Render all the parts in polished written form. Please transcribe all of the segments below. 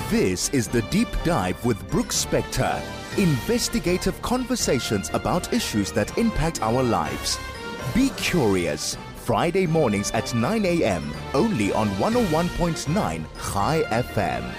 This is The Deep Dive with Brooks Spector. Investigative conversations about issues that impact our lives. Be curious. Friday mornings at 9 a.m. only on 101.9 High FM.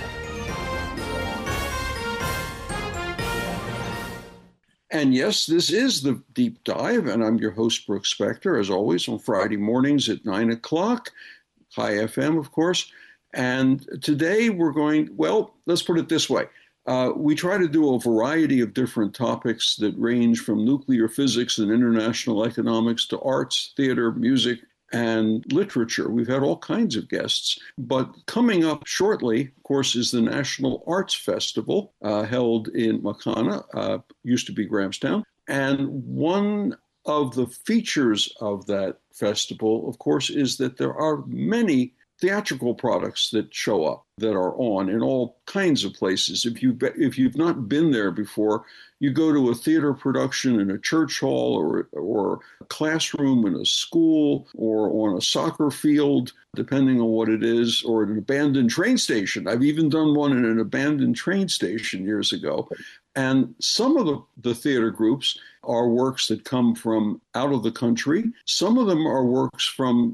And yes, this is The Deep Dive, and I'm your host, Brooks Spector, as always, on Friday mornings at 9 o'clock, High FM, of course. And today we're going, well, let's put it this way. We try to do a variety of different topics that range from nuclear physics and international economics to arts, theater, music, and literature. We've had all kinds of guests. But coming up shortly, of course, is the National Arts Festival held in Makana, used to be Grahamstown. And one of the features of that festival, of course, is that there are many theatrical products that show up, that are on in all kinds of places. If you've not been there before, you go to a theater production in a church hall or a classroom in a school or on a soccer field, depending on what it is, or an abandoned train station. I've even done one in an abandoned train station years ago. And some of the theater groups are works that come from out of the country. Some of them are works from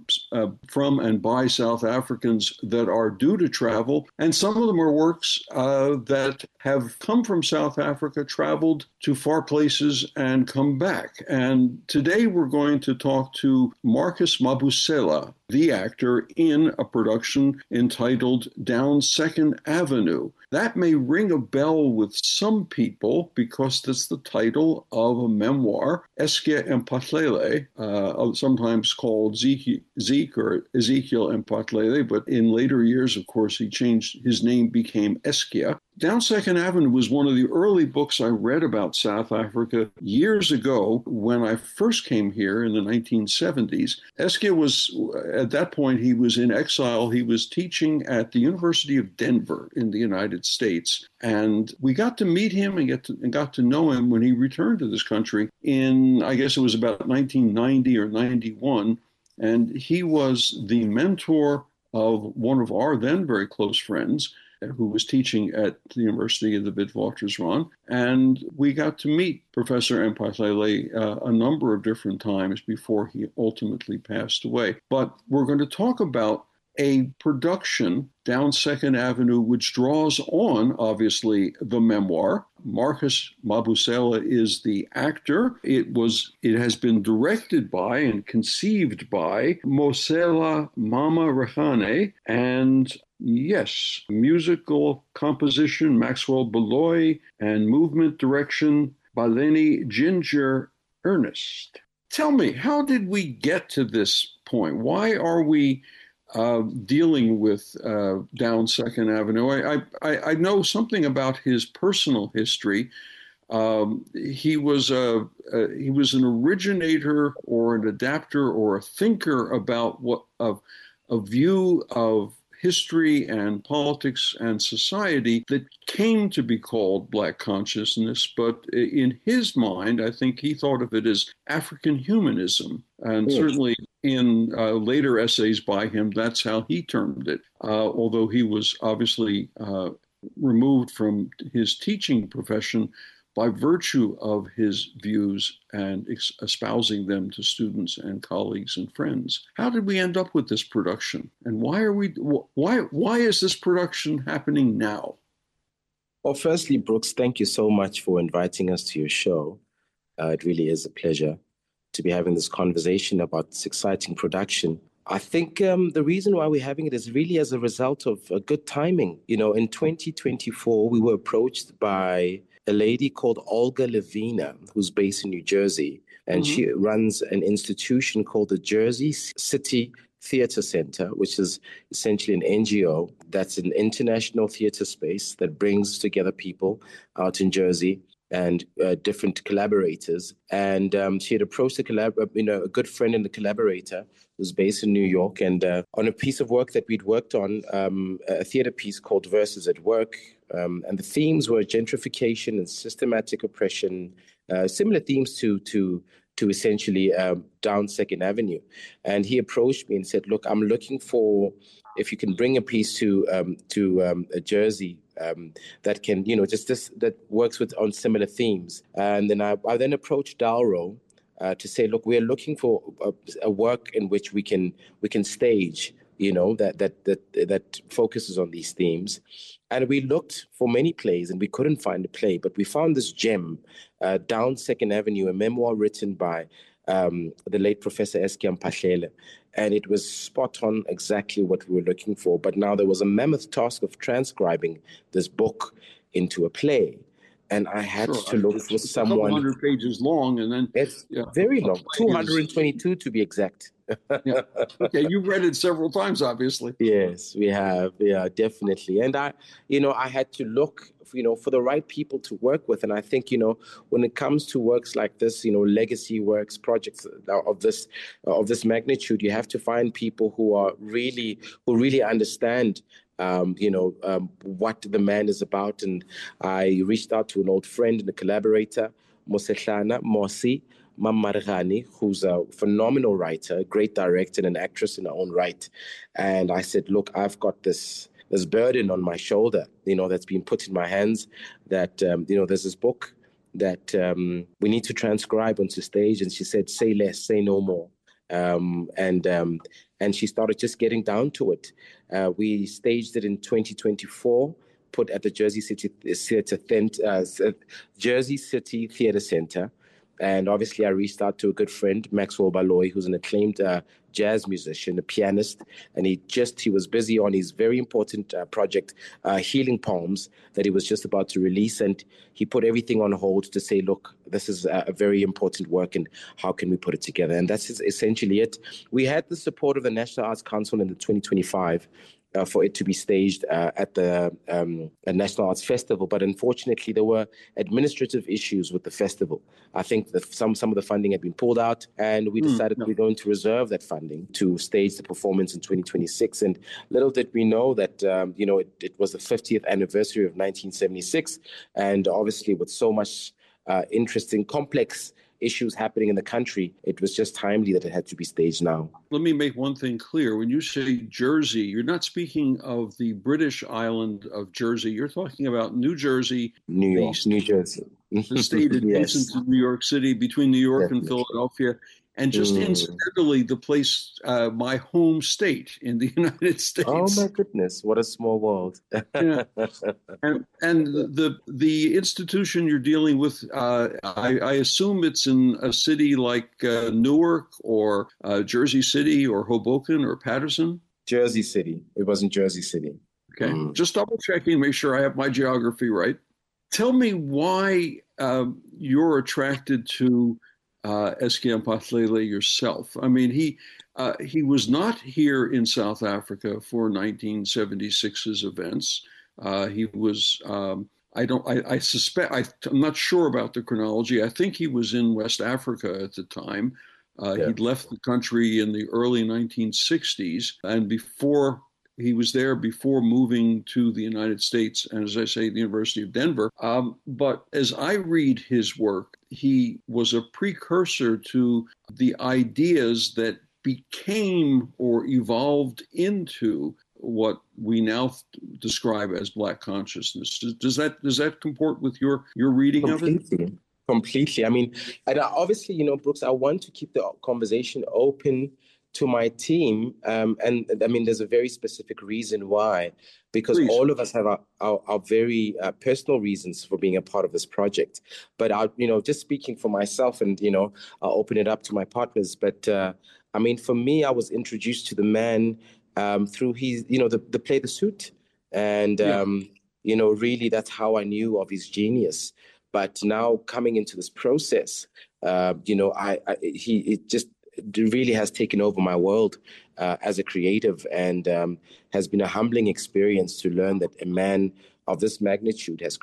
and by South Africans that are due to travel. And some of them are works that have come from South Africa, traveled to far places, and come back. And today we're going to talk to Marcus Mabusela, the actor in a production entitled Down Second Avenue. That may ring a bell with some people because that's the title of a memoir, Eskia Mpatlele, sometimes called Zeke or Ezekiel Mpatlele, but in later years, of course, he changed, his name became Eskia. Down Second Avenue was one of the early books I read about South Africa years ago when I first came here in the 1970s. Eskia was, at that point, he was in exile. He was teaching at the University of Denver in the United States. And we got to meet him and got to know him when he returned to this country in, I guess it was about 1990 or 91. And he was the mentor of one of our then very close friends, who was teaching at the University of the Witwatersrand. And we got to meet Professor Mpatlele a number of different times before he ultimately passed away. But we're going to talk about a production, Down Second Avenue, which draws on, obviously, the memoir. Marcus Mabusela is the actor. It has been directed by and conceived by Mosela Mama Rehane, and yes, musical composition, Maxwell Beloy, and movement direction, Baleni Ginger Ernest. Tell me, how did we get to this point? Why are we dealing with Down Second Avenue? I know something about his personal history. He was an originator or an adapter or a thinker about a view of history and politics and society that came to be called Black consciousness, but in his mind, I think he thought of it as African humanism, and certainly in later essays by him, that's how he termed it, although he was obviously removed from his teaching profession by virtue of his views and espousing them to students and colleagues and friends. How did we end up with this production? And why is this production happening now? Well, firstly, Brooks, thank you so much for inviting us to your show. It really is a pleasure to be having this conversation about this exciting production. I think the reason why we're having it is really as a result of good timing. You know, in 2024, we were approached by a lady called Olga Levina, who's based in New Jersey, and she runs an institution called the Jersey City Theatre Center, which is essentially an NGO that's an international theatre space that brings together people out in Jersey and different collaborators. And she had approached a good friend and a collaborator who's based in New York, and on a piece of work that we'd worked on, a theater piece called Verses at Work. And the themes were gentrification and systematic oppression, similar themes to essentially Down Second Avenue. And he approached me and said, look, I'm looking for, if you can bring a piece to Jersey that can, just this that works on similar themes. And then I then approached Dalro to say, look, we're looking for a work in which we can stage, that focuses on these themes. And we looked for many plays and we couldn't find a play, but we found this gem, Down Second Avenue, a memoir written by the late Professor Eskiam Pahlele. And it was spot on, exactly what we were looking for. But now there was a mammoth task of transcribing this book into a play. And I had to look for someone. A couple hundred pages long, and then it's very long, 222 to be exact. Yeah. Okay, you've read it several times, obviously. Yes, we have. Yeah, definitely. And I had to look, for the right people to work with. And I think, when it comes to works like this, legacy works, projects of this magnitude, you have to find people who really understand what the man is about. And I reached out to an old friend and a collaborator, Mosehlana Mosi Mamarghani, who's a phenomenal writer, a great director and an actress in her own right. And I said, look, I've got this burden on my shoulder, that's been put in my hands, that, there's this book that we need to transcribe onto stage. And she said, say less, say no more. And she started just getting down to it. We staged it in 2024, put at the Jersey City Theatre Center. And obviously I reached out to a good friend, Maxwell Baloy, who's an acclaimed jazz musician, a pianist. And he was busy on his very important project, Healing Palms, that he was just about to release. And he put everything on hold to say, look, this is a very important work and how can we put it together? And that's essentially it. We had the support of the National Arts Council in the 2025 for it to be staged at the National Arts Festival. But unfortunately, there were administrative issues with the festival. I think that some of the funding had been pulled out, and we decided we're going to reserve that funding to stage the performance in 2026. And little did we know that, it was the 50th anniversary of 1976. And obviously, with so much interesting, complex issues happening in the country, it was just timely that it had to be staged now. Let me make one thing clear. When you say Jersey, you're not speaking of the British island of Jersey. You're talking about New Jersey. New York, New Jersey. The state adjacent to New York City, between New York and Philadelphia. And just incidentally, the place, my home state in the United States. Oh my goodness, what a small world! Yeah. And the institution you're dealing with, I assume it's in a city like Newark or Jersey City or Hoboken or Paterson. Jersey City. It was in Jersey City. Okay, just double checking, make sure I have my geography right. Tell me why you're attracted to Eskiam Pahlele yourself. I mean, he was not here in South Africa for 1976's events. He was, I suspect, I'm not sure about the chronology. I think he was in West Africa at the time. He'd left the country in the early 1960s, and he was there before moving to the United States, and as I say, the University of Denver. But as I read his work, he was a precursor to the ideas that became or evolved into what we now describe as Black consciousness. Does that comport with your reading of it? Completely. I mean, and obviously, Brooks, I want to keep the conversation open to my team. And I mean, there's a very specific reason why, because all of us have our very personal reasons for being a part of this project. But just speaking for myself, and, I'll open it up to my partners. But I mean, for me, I was introduced to the man through his, the play The Suit. And, really that's how I knew of his genius. But now coming into this process, it really has taken over my world as a creative, and has been a humbling experience to learn that a man of this magnitude has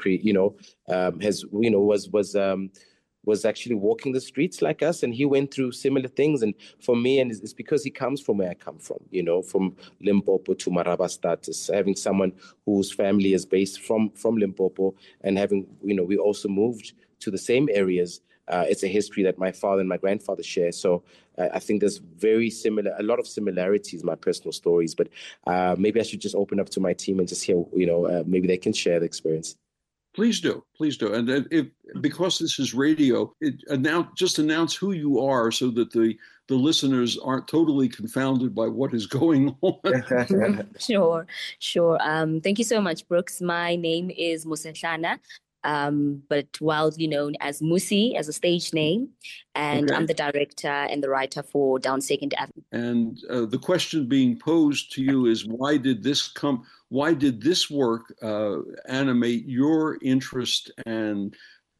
was actually walking the streets like us, and he went through similar things. And for me, and it's because he comes from where I come from, from Limpopo to Maraba status, having someone whose family is based from Limpopo, and having, we also moved to the same areas It's a history that my father and my grandfather share. So I think there's a lot of similarities, my personal stories. But maybe I should just open up to my team and just hear, maybe they can share the experience. Please do. And because this is radio, just announce who you are so that the listeners aren't totally confounded by what is going on. Sure. Thank you so much, Brooks. My name is Musehlana, but widely known as Musi as a stage name. And I'm the director and the writer for Down Second Avenue. And the question being posed to you is, why did this work animate your interest, and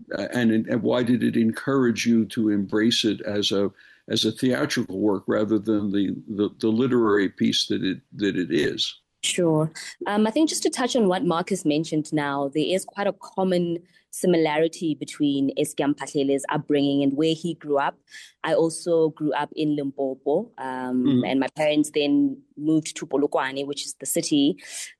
why did it encourage you to embrace it as a theatrical work rather than the literary piece that it is? Sure. I think just to touch on what Marcus mentioned now, there is quite a common similarity between Eskiam Phahlele's upbringing and where he grew up. I also grew up in Limpopo, and my parents then moved to Polokwane, which is the city.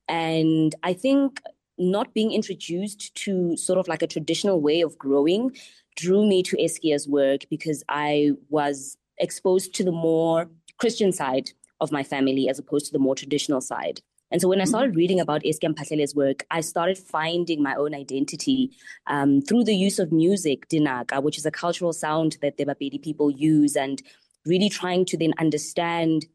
And I think not being introduced to sort of like a traditional way of growing drew me to Eskia's work, because I was exposed to the more Christian side of my family as opposed to the more traditional side. And so when I started reading about Eskiam Phahlele's work, I started finding my own identity through the use of music, dinaka, which is a cultural sound that the Bapedi people use, and really trying to then understand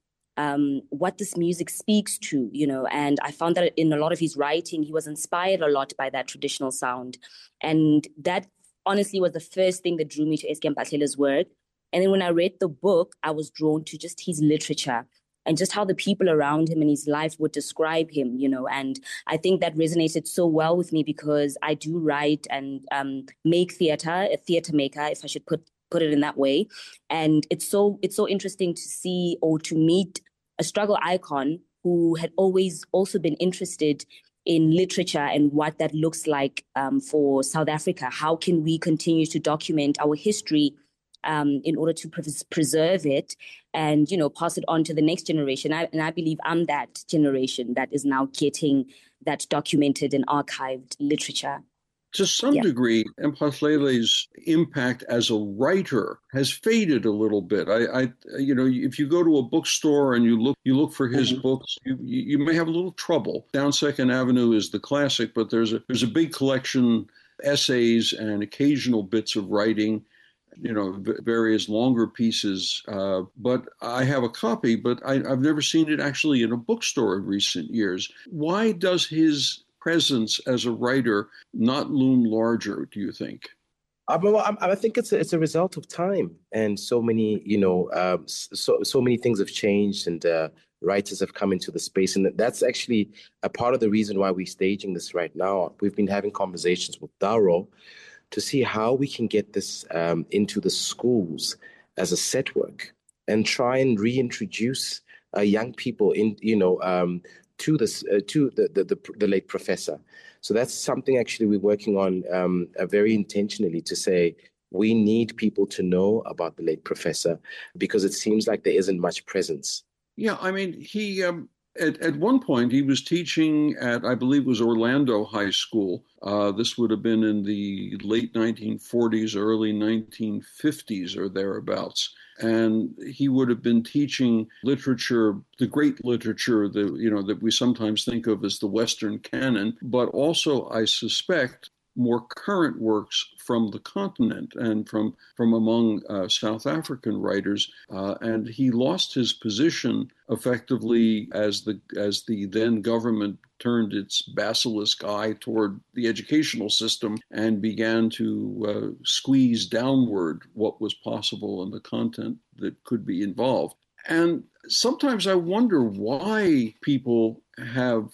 what this music speaks to, and I found that in a lot of his writing, he was inspired a lot by that traditional sound. And that honestly was the first thing that drew me to Eskiam Phahlele's work. And then when I read the book, I was drawn to just his literature and just how the people around him and his life would describe him, and I think that resonated so well with me, because I do write and make theater, a theater maker, if I should put it in that way. And it's so interesting to see or to meet a struggle icon who had always also been interested in literature and what that looks like for South Africa. How can we continue to document our history in order to preserve it and, pass it on to the next generation. And I believe I'm that generation that is now getting that documented and archived literature. To some degree, Mphahlele's impact as a writer has faded a little bit. If you go to a bookstore and you look for his books, you may have a little trouble. Down Second Avenue is the classic, but there's a big collection, essays and occasional bits of writing, various longer pieces. But I have a copy, but I've never seen it actually in a bookstore in recent years. Why does his presence as a writer not loom larger, do you think? I think it's a result of time, and so many, so many things have changed, and writers have come into the space, and that's actually a part of the reason why we're staging this right now. We've been having conversations with Daro to see how we can get this into the schools as a set work, and try and reintroduce young people to this to the late professor. So that's something actually we're working on very intentionally, to say we need people to know about the late professor, because it seems like there isn't much presence. Yeah, I mean, he at one point he was teaching at, I believe it was Orlando High School. This would have been in the late 1940s, early 1950s or thereabouts. And he would have been teaching literature, the great literature that we sometimes think of as the Western canon, but also, I suspect, more current works from the continent and from among South African writers. And he lost his position effectively as the then government turned its basilisk eye toward the educational system and began to squeeze downward what was possible in the content that could be involved. And sometimes I wonder why people have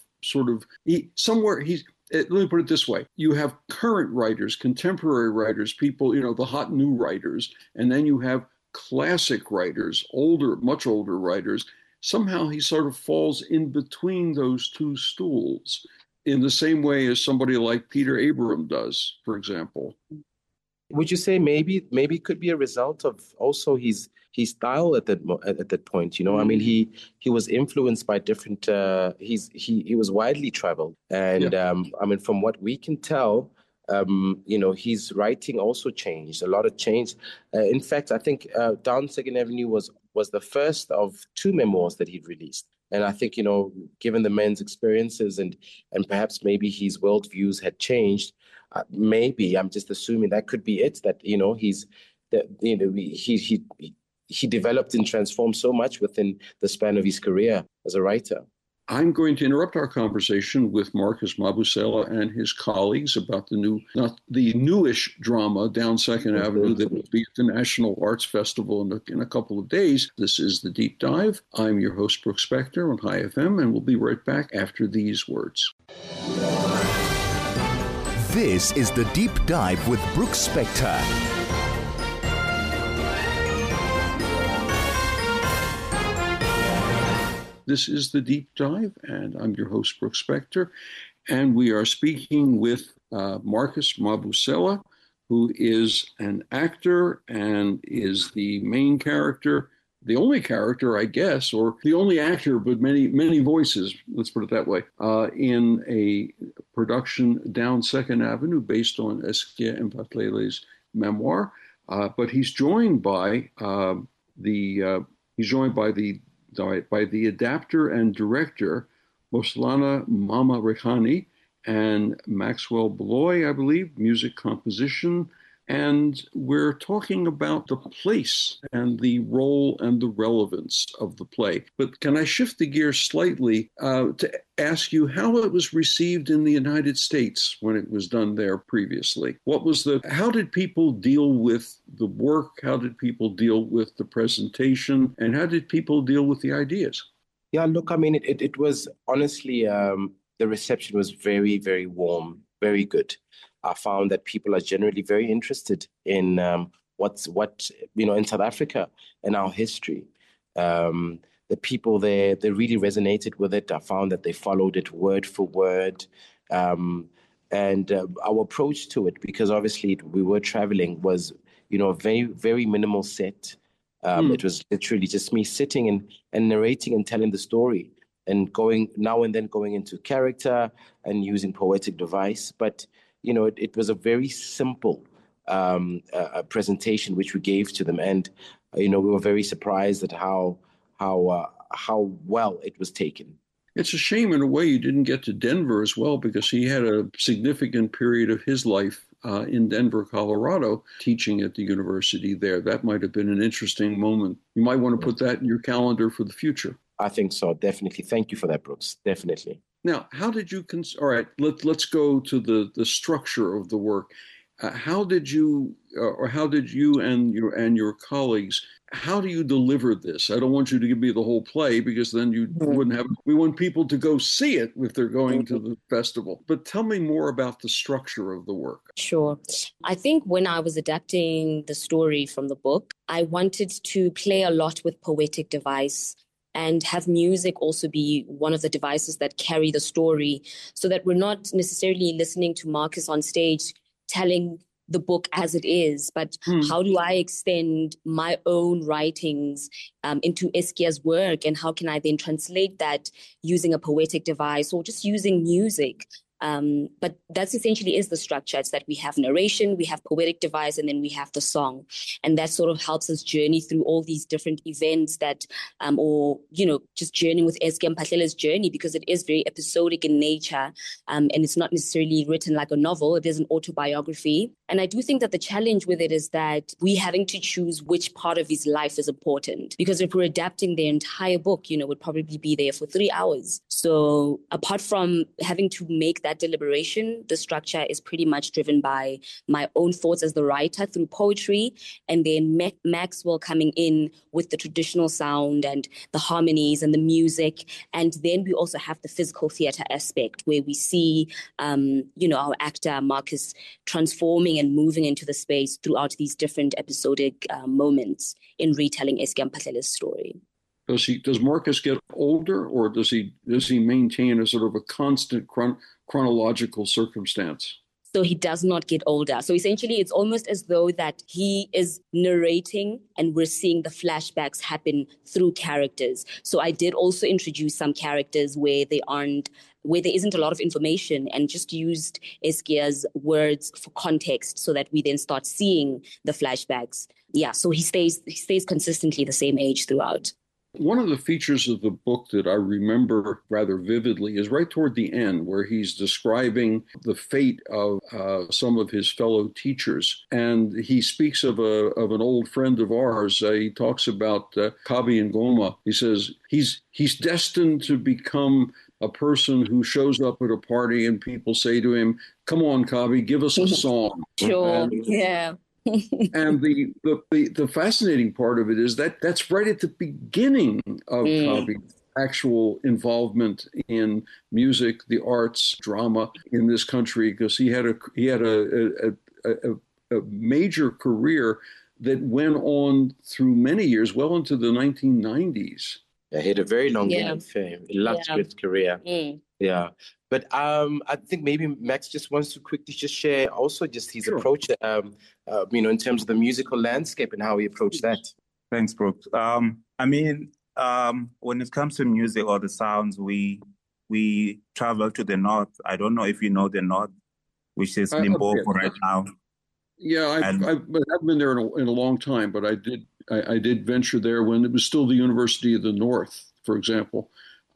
let me put it this way. You have current writers, contemporary writers, people, the hot new writers, and then you have classic writers, much older writers. Somehow he sort of falls in between those two stools in the same way as somebody like Peter Abraham does, for example. Would you say maybe it could be a result of also his style at that point? I mean, he was influenced by different. He was widely traveled, and I mean, from what we can tell, His writing also changed. A lot of change. In fact, I think Down Second Avenue was the first of two memoirs that he'd released. And I think, given the man's experiences and perhaps maybe his worldviews had changed, maybe I'm just assuming that could be it. That he developed and transformed so much within the span of his career as a writer. I'm going to interrupt our conversation with Marcus Mabusela and his colleagues about not the newish drama Down Second Avenue that will be at the National Arts Festival in a couple of days. This is The Deep Dive. I'm your host, Brooks Spector on High FM, and we'll be right back after these words. This is The Deep Dive with Brooks Spector. This is The Deep Dive, and I'm your host, Brooks Spector, and we are speaking with Marcus Mabusela, who is an actor and is the main character, the only character, I guess, or the only actor, but many voices, let's put it that way, in a production Down Second Avenue based on Eskia Mpatlele's memoir. But he's joined by the adapter and director, Moslana Mama Rehani, and Maxwell Beloy, I believe, music composition. And we're talking about the place and the role and the relevance of the play. But can I shift the gears slightly to ask you how it was received in the United States when it was done there previously? How did people deal with the work? How did people deal with the presentation? And how did people deal with the ideas? Yeah, look, I mean, it was honestly, the reception was very, very warm, very good. I found that people are generally very interested in what in South Africa and our history. The people there, they really resonated with it. I found that they followed it word for word. And our approach to it, because obviously we were traveling, was, a very, very minimal set. It was literally just me sitting and narrating and telling the story and going now and then going into character and using poetic device. But it was a very simple presentation which we gave to them, and we were very surprised at how well it was taken. It's a shame in a way you didn't get to Denver as well, because he had a significant period of his life in Denver, Colorado, teaching at the university there. That might have been an interesting moment. You might want to put that in your calendar for the future. I think so, definitely. Thank you for that, Brooks. Definitely. Now, how did you all right, let's go to the structure of the work. How did you and your colleagues, how do you deliver this? I don't want you to give me the whole play, because then you wouldn't have. We want people to go see it if they're going to the festival. But tell me more about the structure of the work. Sure. I think when I was adapting the story from the book, I wanted to play a lot with poetic device and have music also be one of the devices that carry the story, so that we're not necessarily listening to Marcus on stage telling the book as it is, but how do I extend my own writings into Eskia's work, and how can I then translate that using a poetic device or just using music? But that's essentially is the structure. It's that we have narration, we have poetic device, and then we have the song. And that sort of helps us journey through all these different events that, just journeying with Eskia Mpatlele's journey, because it is very episodic in nature. And it's not necessarily written like a novel. It is an autobiography. And I do think that the challenge with it is that we having to choose which part of his life is important. Because if we're adapting the entire book, would probably be there for 3 hours. So apart from having to make that deliberation, the structure is pretty much driven by my own thoughts as the writer through poetry, and then Maxwell coming in with the traditional sound and the harmonies and the music. And then we also have the physical theater aspect, where we see, our actor Marcus transforming and moving into the space throughout these different episodic moments in retelling Eskia Mpatlele's story. Does Marcus get older, or does he maintain a sort of a constant chronological circumstance? So he does not get older. So essentially, it's almost as though that he is narrating and we're seeing the flashbacks happen through characters. So I did also introduce some characters where they aren't where there isn't a lot of information, and just used Eskia's words for context so that we then start seeing the flashbacks. Yeah, so he stays consistently the same age throughout. One of the features of the book that I remember rather vividly is right toward the end, where he's describing the fate of some of his fellow teachers. And he speaks of an old friend of ours. He talks about Kabi Ngoma. He says he's destined to become a person who shows up at a party and people say to him, "Come on, Kabi, give us a song." Sure, yeah. And the fascinating part of it is that that's right at the beginning of Kabi's actual involvement in music, the arts, drama in this country, because he had a major career that went on through many years, well into the 1990s. Yeah, he had a very long fame, illustrious career. Yeah. But I think maybe Max just wants to quickly just share also just his approach, in terms of the musical landscape and how he approached that. Thanks, Brooks. When it comes to music or the sounds, we travel to the north. I don't know if you know the north, which is Limpopo right now. Yeah, I haven't been there in a long time, but I did venture there when it was still the University of the North, for example.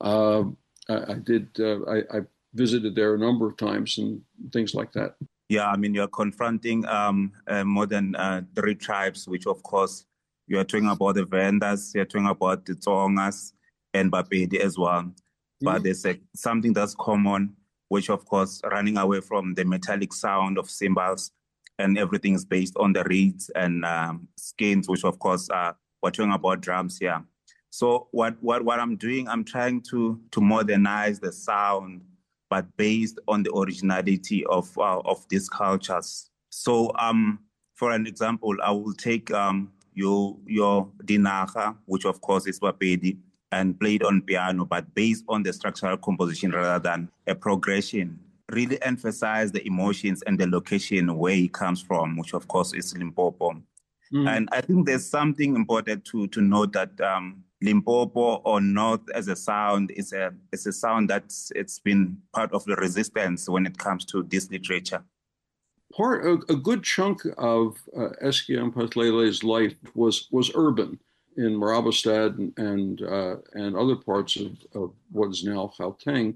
I visited there a number of times and things like that. Yeah, you're confronting more than 3 tribes, which of course you are talking about the Vendas, you're talking about the Tsongas and Bapedi as well. Mm-hmm. But there's something that's common, which of course running away from the metallic sound of cymbals, and everything is based on the reeds and skins, which of course we're talking about drums here. So what I'm doing, I'm trying to modernize the sound, but based on the originality of these cultures. So for an example, I will take your dinaga, which of course is Bapedi, and played on piano, but based on the structural composition rather than a progression. Really emphasize the emotions and the location where he comes from, which of course is Limpopo. And I think there's something important to note that Limpopo or North as a sound is a sound it's been part of the resistance when it comes to this literature. A good chunk of Eskia Mphahlele's life was urban in Marabastad and other parts of what is now Gauteng.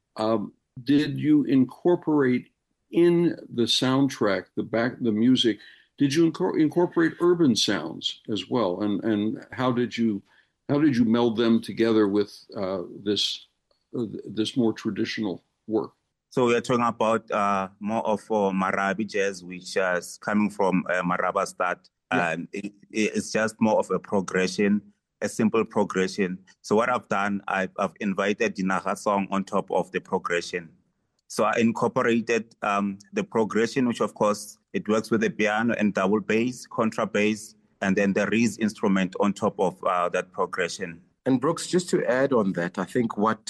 Did you incorporate in the soundtrack, the music? Did you incorporate urban sounds as well? And how did you meld them together with this more traditional work? So we're talking about more of Marabi jazz, which is coming from Marabastad, and it's just more of a progression, a simple progression. So what I've done, I've invited the Dinaga song on top of the progression. So I incorporated the progression, which of course it works with the piano and double bass, contrabass, and then the reeds instrument on top of that progression. And Brooks, just to add on that, I think what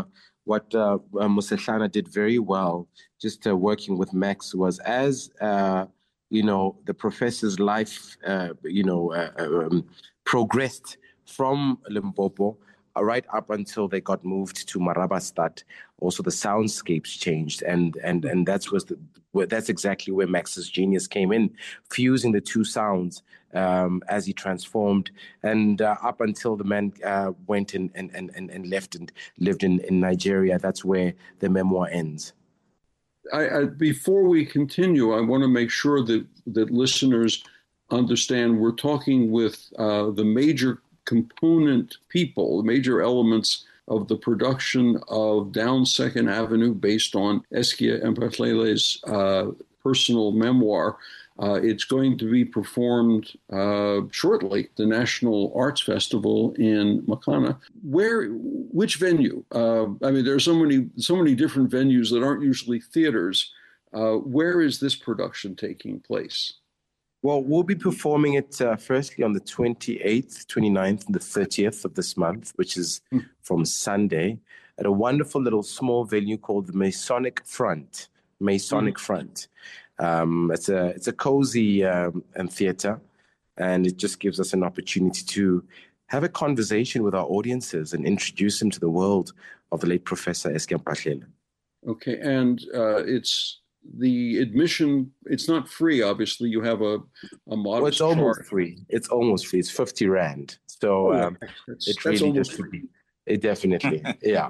Mosehlana did very well, just working with Max, was as the professor's life, progressed from Limpopo right up until they got moved to Marabastad. Also, the soundscapes changed, and that's exactly where Max's genius came in, fusing the two sounds as he transformed, and up until the man went and left and lived in Nigeria. That's where the memoir ends. Before we continue, I want to make sure that listeners understand we're talking with the major component people, the major elements of the production of Down Second Avenue based on Eskia Mphahlele's personal memoir. It's going to be performed shortly, the National Arts Festival in Makana. Which venue? There are so many different venues that aren't usually theaters. Where is this production taking place? Well, we'll be performing it firstly on the 28th, 29th, and the 30th of this month, which is from Sunday, at a wonderful little small venue called the Masonic Front. It's a cozy theater, and it just gives us an opportunity to have a conversation with our audiences and introduce them to the world of the late Professor Eskia Mphahlele. Okay, and it's the admission, it's not free, obviously. You have a modest Well, it's almost charge. free. It's almost free. It's 50 Rand. So That's almost free. It definitely, yeah.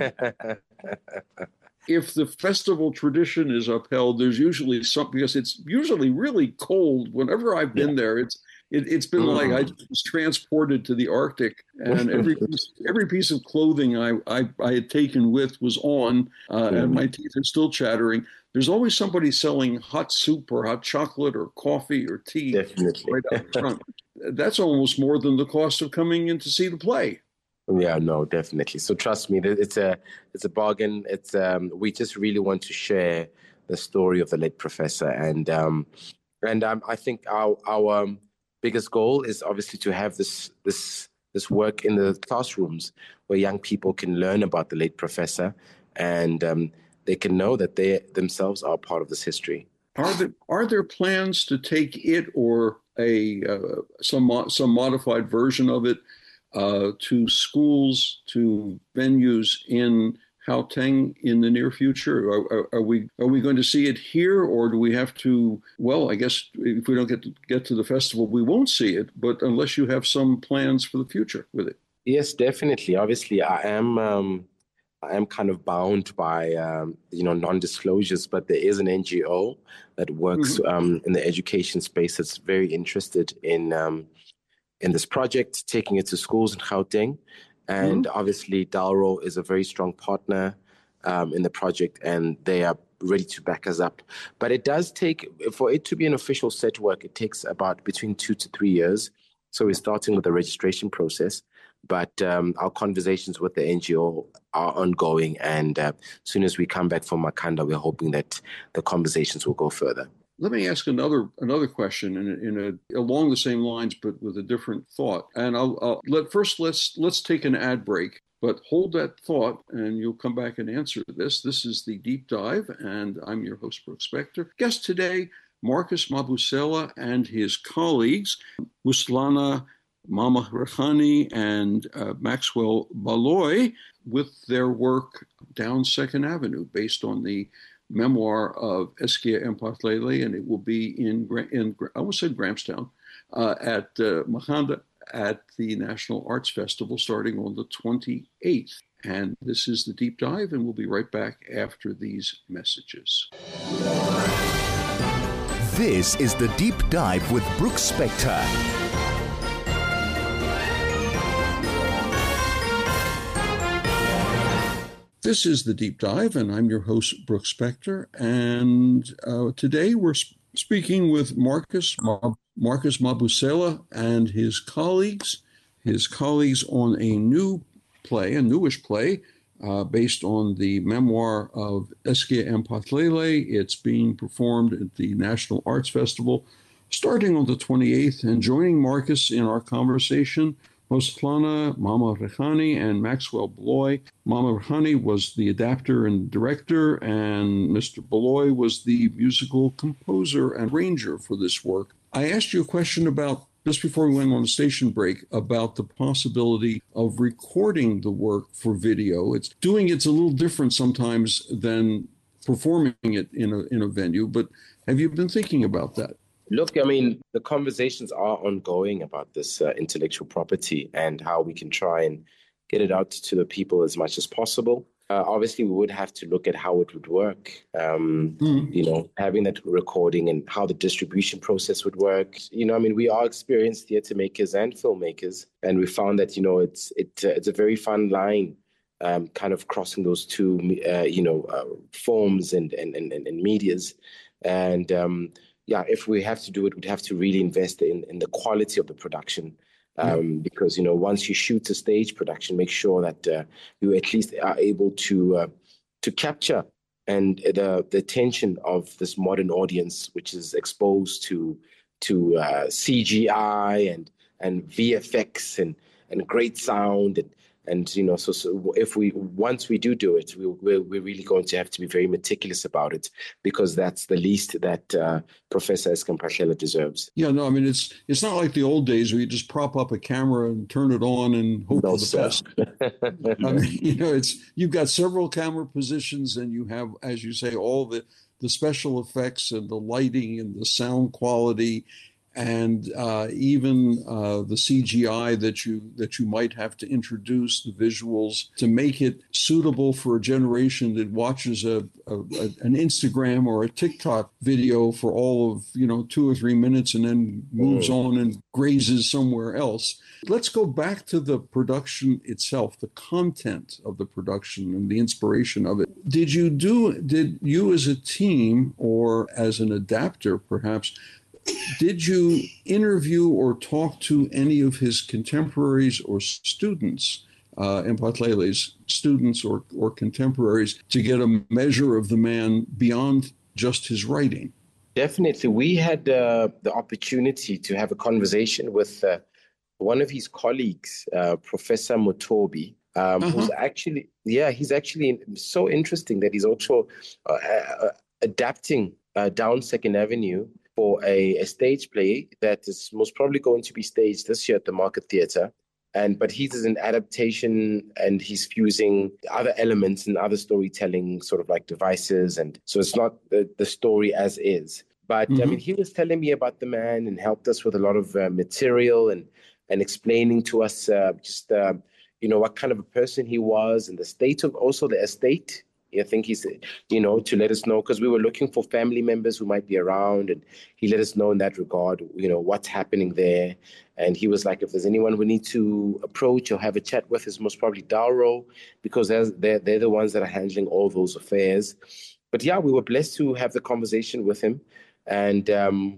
If the festival tradition is upheld, there's usually something, because it's usually really cold. Whenever I've been there, it's been like I was transported to the Arctic, and every piece of clothing I had taken with was on, and my teeth are still chattering. There's always somebody selling hot soup or hot chocolate or coffee or tea Definitely. right out front. That's almost more than the cost of coming in to see the play. Yeah, no, definitely. So trust me, it's a bargain. It's we just really want to share the story of the late professor, and I think our biggest goal is obviously to have this work in the classrooms where young people can learn about the late professor, and they can know that they themselves are part of this history. Are there plans to take it or some modified version of it to schools, to venues in Gauteng in the near future? Are we going to see it here, or do we have to? Well, I guess if we don't get to the festival, we won't see it. But unless you have some plans for the future with it. Yes, definitely. Obviously, I am kind of bound by non-disclosures, but there is an NGO that works in the education space that's very interested in this project, taking it to schools in Gauteng. And obviously, Dalro is a very strong partner in the project, and they are ready to back us up. But it does take, for it to be an official set work, it takes about between 2 to 3 years. So we're starting with the registration process. But our conversations with the NGO are ongoing. And as soon as we come back from Makhanda, we're hoping that the conversations will go further. Let me ask another question along the same lines, but with a different thought. And let's take an ad break, but hold that thought, and you'll come back and answer this. This is the Deep Dive, and I'm your host, Brooks Spector. Guest today, Marcus Mabusela and his colleagues, Wuslana Mama Rehani and Maxwell Baloy, with their work Down Second Avenue, based on the memoir of Eskia Mphahlele, and it will be in I almost said Grahamstown, at Makhanda at the National Arts Festival starting on the 28th. And this is the Deep Dive, and we'll be right back after these messages. This is the Deep Dive with Brooks Spector. This is the Deep Dive, and I'm your host, Brooks Spector. And today we're speaking with Marcus Mabusela and his colleagues on a newish play, based on the memoir of Eskia Mphahlele. It's being performed at the National Arts Festival starting on the 28th. And joining Marcus in our conversation, Wuslana Mama Rehani and Maxwell Baloy. Mama Rehani was the adapter and director, and Mr. Baloy was the musical composer and arranger for this work. I asked you a question about, just before we went on a station break, about the possibility of recording the work for video. It's a little different sometimes than performing it in a venue, but have you been thinking about that? Look, I mean, the conversations are ongoing about this intellectual property and how we can try and get it out to the people as much as possible. Obviously, we would have to look at how it would work, having that recording and how the distribution process would work. We are experienced theatre makers and filmmakers, and we found that, it's a very fun line, kind of crossing those two, forms and medias. And if we have to do it, we'd have to really invest in the quality of the production. Because, once you shoot a stage production, make sure that you at least are able to capture and the attention of this modern audience, which is exposed to CGI and VFX and great sound And, you know, so if once we do it, we're really going to have to be very meticulous about it, because that's the least that Professor Eskom Phahlela deserves. Yeah, no, I mean, it's not like the old days where you just prop up a camera and turn it on and hope for the best. I mean, you know, you've got several camera positions, and you have, as you say, all the special effects and the lighting and the sound quality, and even the CGI that you might have to introduce, the visuals, to make it suitable for a generation that watches an Instagram or a TikTok video for all of 2 or 3 minutes and then moves on and grazes somewhere else. Let's go back to the production itself, the content of the production and the inspiration of it. Did you as a team, or as an adapter perhaps, did you interview or talk to any of his contemporaries or students, Mphahlele's students or contemporaries, to get a measure of the man beyond just his writing? Definitely. We had the opportunity to have a conversation with one of his colleagues, Professor Mothobi, who's actually, he's actually so interesting that he's also adapting Down Second Avenue for a stage play that is most probably going to be staged this year at the Market Theatre. But he does an adaptation, and he's fusing other elements and other storytelling sort of like devices. And so it's not the story as is. But I mean, he was telling me about the man and helped us with a lot of material and explaining to us what kind of a person he was, and the state of also the estate. I think he's, to let us know, because we were looking for family members who might be around, and he let us know in that regard, what's happening there. And he was like, if there's anyone we need to approach or have a chat with, it's most probably Dauro, because they're the ones that are handling all those affairs. But yeah, we were blessed to have the conversation with him. And,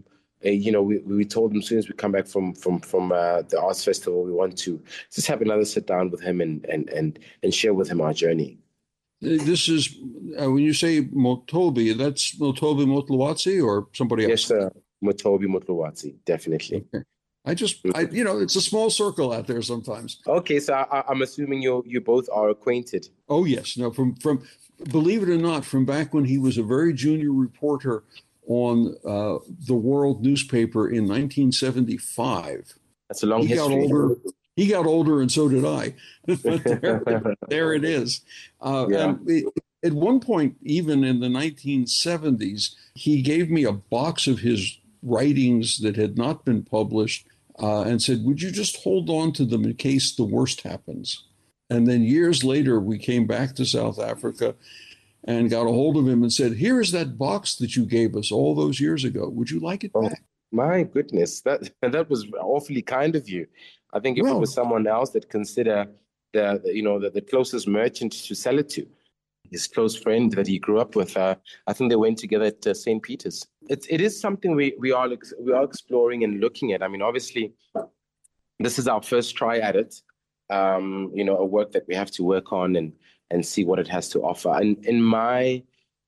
we told him as soon as we come back from the Arts Festival, we want to just have another sit down with him and share with him our journey. This is, when you say Mothobi, that's Mothobi Motlowatsi or somebody else? Yes, sir. Mothobi Motlowatsi, definitely. Okay. It's a small circle out there sometimes. Okay, so I'm assuming you both are acquainted. Oh, yes. No, from believe it or not, from back when he was a very junior reporter on the World newspaper in 1975. That's a long history. He got older, and so did I. there it is. And at one point, even in the 1970s, he gave me a box of his writings that had not been published and said, would you just hold on to them in case the worst happens? And then years later, we came back to South Africa and got a hold of him and said, here is that box that you gave us all those years ago. Would you like it back? My goodness, that was awfully kind of you. I think if it was someone else that consider the closest merchant to sell it to, his close friend that he grew up with, I think they went together at St. Peter's. It is something we are exploring and looking at. I mean, obviously, this is our first try at it. A work that we have to work on and see what it has to offer. And in my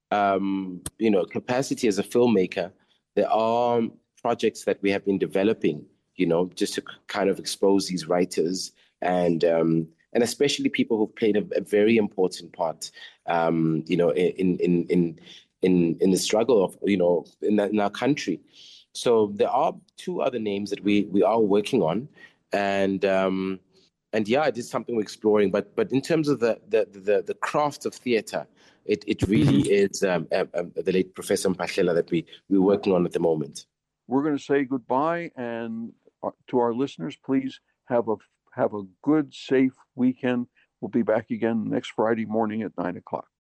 capacity as a filmmaker, there are projects that we have been developing, just to kind of expose these writers and especially people who've played a very important part, in the struggle of, in our country. So there are 2 other names that we are working on, and it is something we're exploring. But in terms of the craft of theatre, it really is the late Professor Phahlela that we're working on at the moment. We're going to say goodbye, and to our listeners, please have a good, safe weekend. We'll be back again next Friday morning at 9:00.